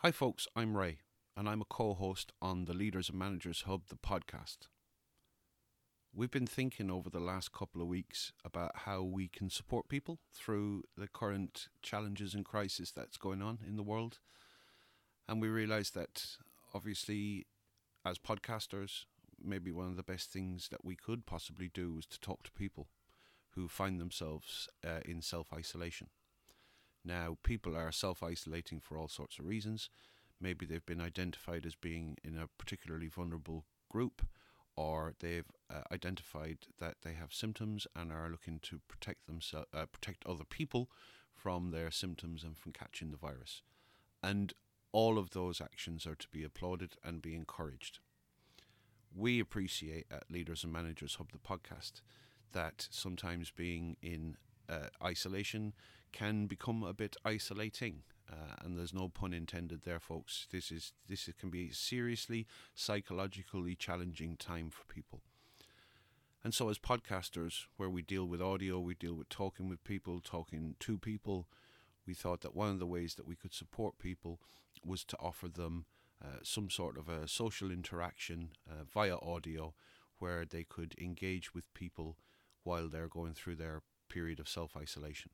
Hi, folks, I'm Ray, and I'm a co host on the Leaders and Managers Hub, the podcast. We've been thinking over the last couple of weeks about how we can support people through the current challenges and crisis that's going on in the world. And we realised that, obviously, as podcasters, maybe one of the best things that we could possibly do is to talk to people who find themselves in self-isolation. Now, people are self-isolating for all sorts of reasons. Maybe they've been identified as being in a particularly vulnerable group, or they've identified that they have symptoms and are looking to protect other people from their symptoms and from catching the virus. And all of those actions are to be applauded and be encouraged. We appreciate at Leaders and Managers Hub, the podcast, that sometimes being in isolation can become a bit isolating, and there's no pun intended there, folks. This can be a seriously psychologically challenging time for people. And so, as podcasters, where we deal with audio, we deal with talking with people, talking to people, we thought that one of the ways that we could support people was to offer them some sort of a social interaction via audio, where they could engage with people while they're going through their period of self-isolation.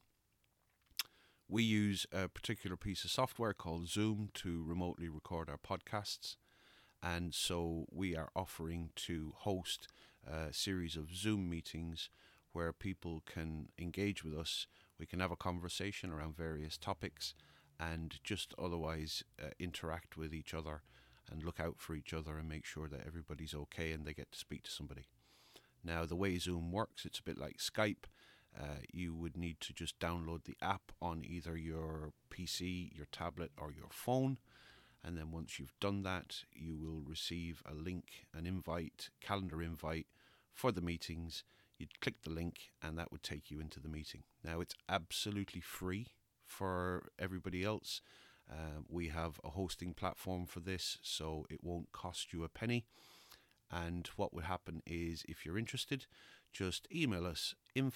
We use a particular piece of software called Zoom to remotely record our podcasts, and so we are offering to host a series of Zoom meetings where people can engage with us. We can have a conversation around various topics and just otherwise interact with each other and look out for each other and make sure that everybody's okay and they get to speak to somebody. Now, the way Zoom works, it's a bit like Skype. You would need to just download the app on either your PC, your tablet, or your phone. And then once you've done that, you will receive a link, an invite, calendar invite for the meetings. You'd click the link and that would take you into the meeting. Now, it's absolutely free for everybody else. We have a hosting platform for this, so it won't cost you a penny. And what would happen is, if you're interested, just email us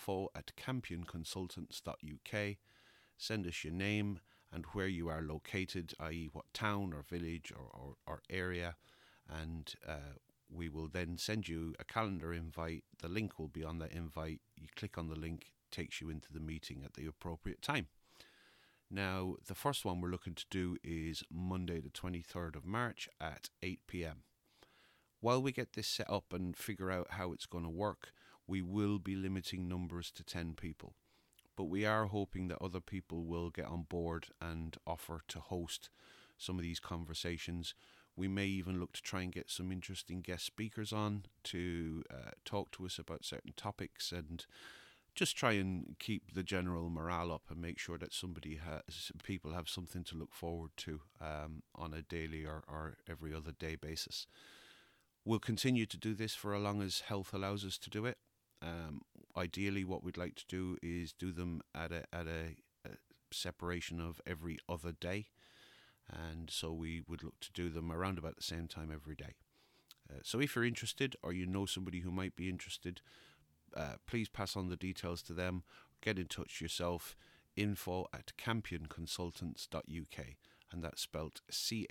info@campionconsultants.uk, send us your name and where you are located, i.e. what town or village or area, and we will then send you a calendar invite. The link will be on that invite. You click on the link, takes you into the meeting at the appropriate time. Now, the first one we're looking to do is Monday the 23rd of March at 8 p.m. While we get this set up and figure out how it's going to work, we will be limiting numbers to 10 people. But we are hoping that other people will get on board and offer to host some of these conversations. We may even look to try and get some interesting guest speakers on to talk to us about certain topics and just try and keep the general morale up and make sure that people have something to look forward to on a daily or every other day basis. We'll continue to do this for as long as health allows us to do it. Ideally, what we'd like to do is do them at a separation of every other day, and so we would look to do them around about the same time every day. So if you're interested, or you know somebody who might be interested, please pass on the details to them. Get in touch yourself, info@campionconsultants.uk, and that's spelt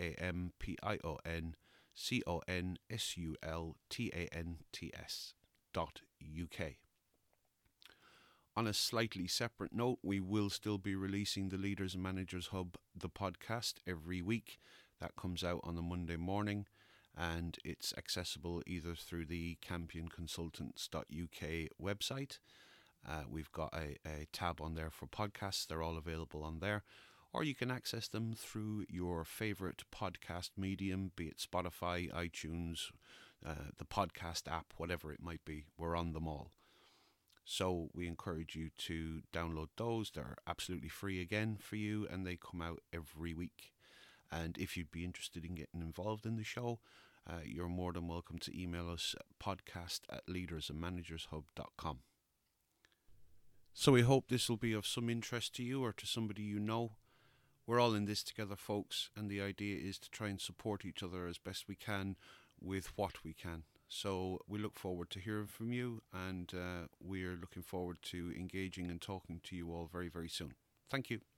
CampionConsultants.uk. On a slightly separate note, we will still be releasing the Leaders and Managers Hub, the podcast, every week. That comes out on a Monday morning, and it's accessible either through the CampionConsultants.uk website. We've got a tab on there for podcasts. They're all available on there. Or you can access them through your favourite podcast medium, be it Spotify, iTunes, the podcast app, whatever it might be. We're on them all. So we encourage you to download those. They're absolutely free again for you, and they come out every week. And if you'd be interested in getting involved in the show, you're more than welcome to email us at podcast@leadersandmanagershub.com. So we hope this will be of some interest to you or to somebody you know. We're all in this together, folks, and the idea is to try and support each other as best we can with what we can. So we look forward to hearing from you, and we're looking forward to engaging and talking to you all very, very soon. Thank you.